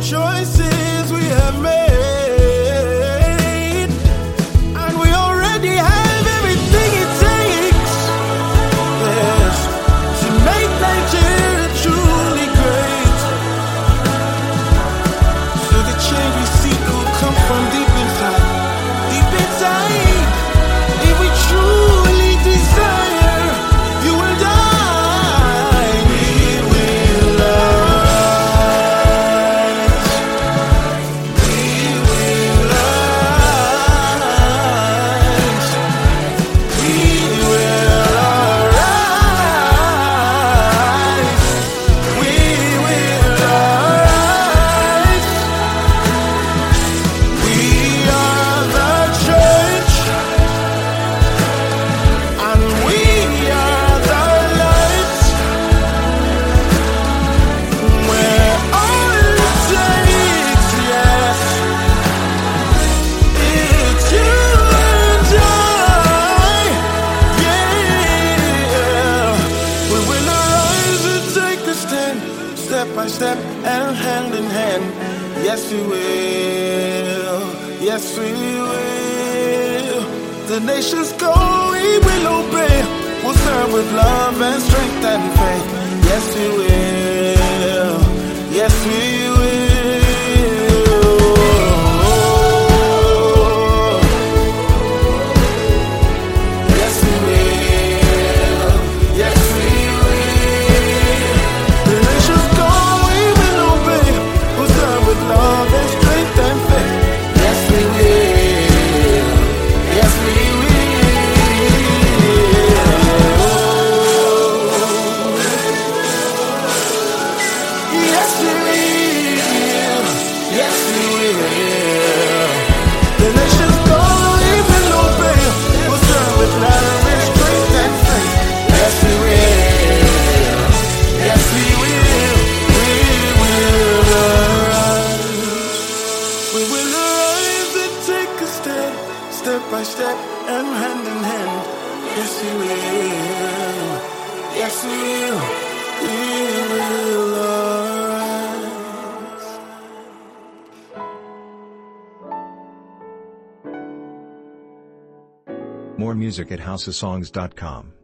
choices we have made, and we already have everything it takes, yes, to make Nigeria truly great. So the change we seek will come from deep inside, deep inside. If we truly desire, you and I, we will rise. We will rise. We will arise. We will arise. We are the church, and we are the light. We're all it takes, yes. It's you and I, yeah. We will arise and take a stand, step by step and hand in hand. Yes, we will. Yes, we will. The nations go, we will obey. We'll serve with love and strength and faith. Yes, we will. Yes, we will. Yes, we will. Yes, we will. The nations go, we will obey. We'll serve with love and strength and faith. Yes, we will. Yes, we will. Yes, we will. Yes, we will. The nations go, we will obey. We'll serve with love and strength and faith. Yes, we will. Yes, we will. We will arise. We will arise and take a step, step by step and hand in hand. Yes, we will. Yes, we will. We will arise. More music at housesongs.com.